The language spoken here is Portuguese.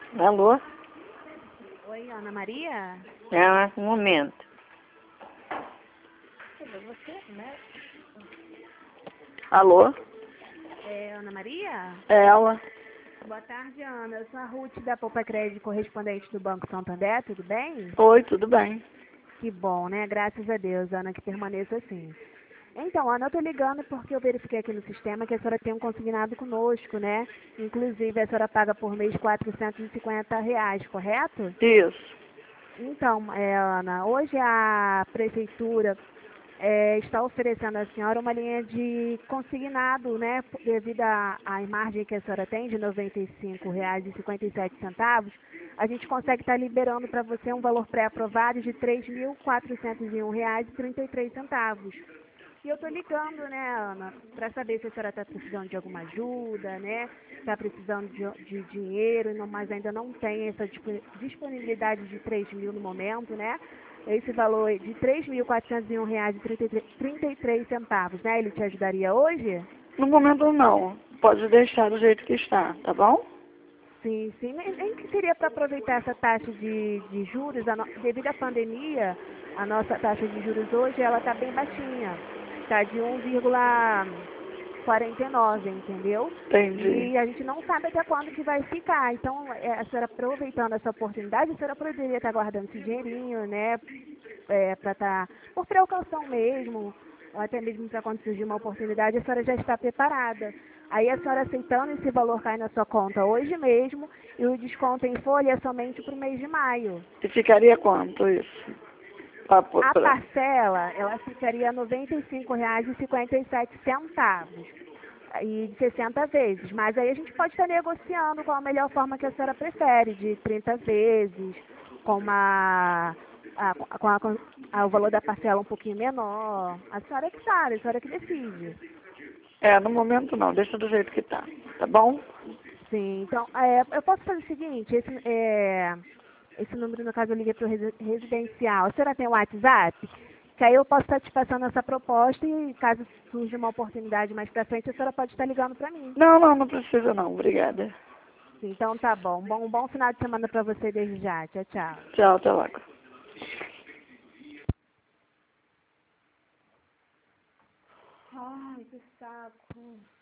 Alô? Oi, Ana Maria? É, um momento. Você, né? Alô? É Ana Maria? É ela? Boa tarde, Ana. Eu sou a Ruth da Poupa Crédito, correspondente do Banco Santander, tudo bem? Oi, tudo bem? Que bom, né? Graças a Deus, Ana, que permaneça assim. Então, Ana, eu tô ligando porque eu verifiquei aqui no sistema que a senhora tem um consignado conosco, né? Inclusive, a senhora paga por mês R$ 450, correto? Isso. Então, Ana, hoje a prefeitura está oferecendo à senhora uma linha de consignado, né? Devido à margem que a senhora tem de R$ 95,57, a gente consegue estar liberando para você um valor pré-aprovado de R$ 3.401,33. E eu estou ligando, né, Ana, para saber se a senhora está precisando de alguma ajuda, né? Está precisando de dinheiro, mas ainda não tem essa disponibilidade de 3 mil no momento, né? Esse valor de R$ 3.401,33, né? Ele te ajudaria hoje? No momento não. Pode deixar do jeito que está, tá bom? Sim, sim. Nem que seria para aproveitar essa taxa de juros, devido à pandemia, a nossa taxa de juros hoje ela está bem baixinha. Está de 1,49, entendeu? Entendi. E a gente não sabe até quando que vai ficar. Então, a senhora aproveitando essa oportunidade, a senhora poderia estar guardando esse dinheirinho, né? Para estar, por precaução mesmo, ou até mesmo para quando surgir uma oportunidade, a senhora já está preparada. Aí a senhora aceitando esse valor cai na sua conta hoje mesmo e o desconto em folha é somente para o mês de maio. E ficaria quanto isso? A parcela, ela ficaria R$ 95,57 e de 60 vezes. Mas aí a gente pode estar negociando qual a melhor forma que a senhora prefere, de 30 vezes, com o valor da parcela um pouquinho menor. A senhora que sabe, a senhora que decide. É, no momento não. Deixa do jeito que tá. Tá bom? Sim, então, eu posso fazer o seguinte, esse número, no caso, eu liguei para o residencial. A senhora tem o WhatsApp? Que aí eu posso estar te passando essa proposta e caso surja uma oportunidade mais para frente, a senhora pode estar ligando para mim. Não precisa não. Obrigada. Sim, então tá bom. Um bom final de semana para você desde já. Tchau, tchau. Tchau, até logo. Ai, que saco.